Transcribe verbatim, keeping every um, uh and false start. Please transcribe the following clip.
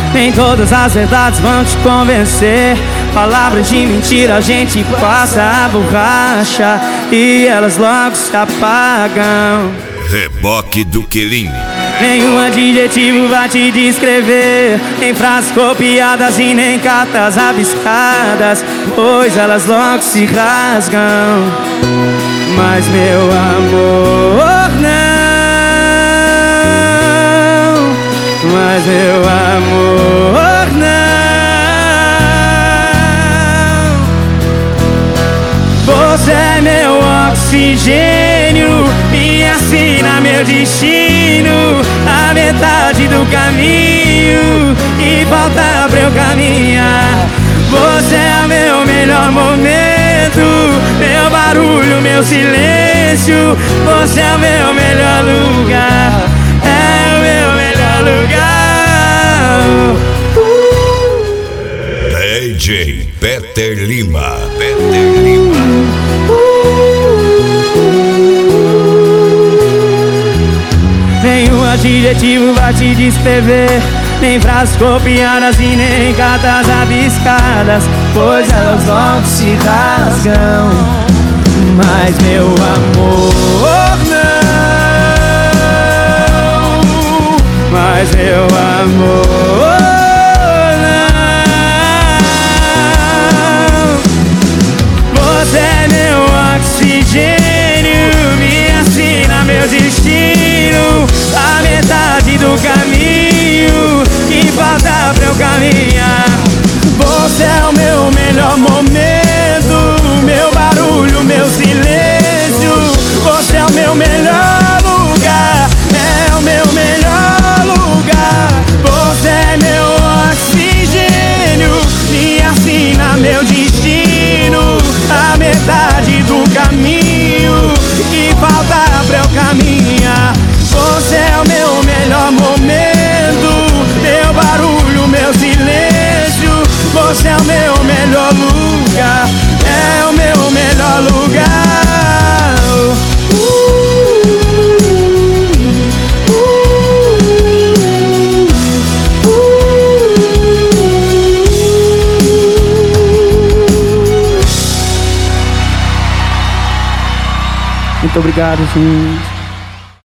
Nem todas as verdades vão te convencer. Palavras de mentira a gente passa a borracha e elas logo se apagam. Reboque do Quilime. Nenhum adjetivo vai te descrever, nem frases copiadas e nem cartas rabiscadas, pois elas logo se rasgam. Mas meu amor não, mas meu amor não. Você é meu oxigênio, me assina meu destino, a metade do caminho e falta pra eu caminhar. Você é meu melhor momento, meu barulho, meu silêncio. Você é o meu melhor lugar, é o meu melhor lugar. D J Peter Lima, Peter Lima. Nenhum adjetivo vai te descrever, nem frases copiadas e nem cartas rabiscadas, pois elas logo se rasgam. Mas meu amor não, mas meu amor não. Você é meu oxigênio, me assina meu destino, a metade do caminho que falta pra eu caminhar. Você é o meu melhor momento, meu barulho, meu silêncio. Você é o meu melhor lugar, é o meu melhor lugar. Você é meu oxigênio, me assina meu destino, a metade do caminho que falta pra eu caminhar. Você é o meu melhor momento, meu barulho, meu silêncio. Você é o meu melhor lugar, é o meu melhor lugar. uh, uh, uh. Muito obrigado, gente.